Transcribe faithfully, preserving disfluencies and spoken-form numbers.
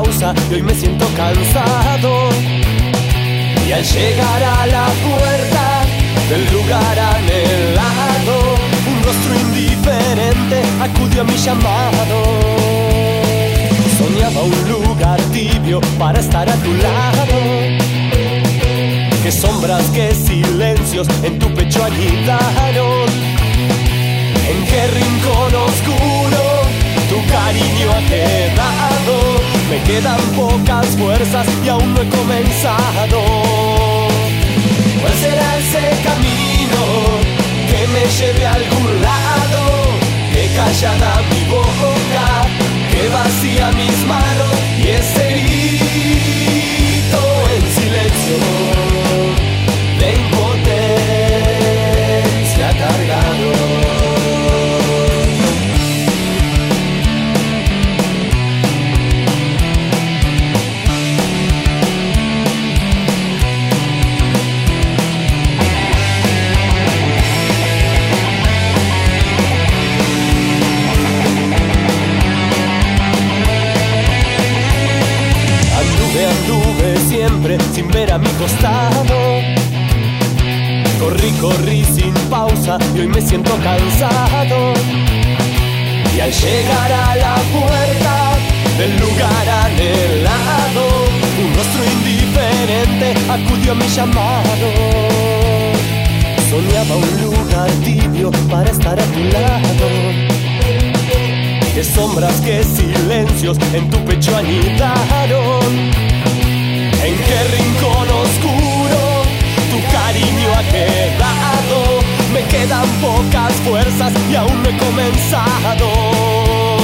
pausa y hoy me siento cansado. Y al llegar a la puerta del lugar anhelado, un rostro indiferente acudió a mi llamado. Soñaba un lugar tibio para estar a tu lado. Qué sombras, qué silencios en tu pecho anidaron. En qué rincón oscuro tu cariño ha quedado. Me quedan pocas fuerzas y aún no he comenzado. ¿Cuál será ese camino que me lleve a algún lado? Que callada mi boca, que vacía mis manos y ese grito en silencio de impotencia cargado. Sin ver a mi costado, corrí, corrí sin pausa y hoy me siento cansado. Y al llegar a la puerta del lugar anhelado, un rostro indiferente acudió a mi llamado. Soñaba un lugar tibio para estar a tu lado. Qué sombras, qué silencios en tu pecho anidaron. En qué rincón oscuro tu cariño ha quedado. Me quedan pocas fuerzas y aún no he comenzado.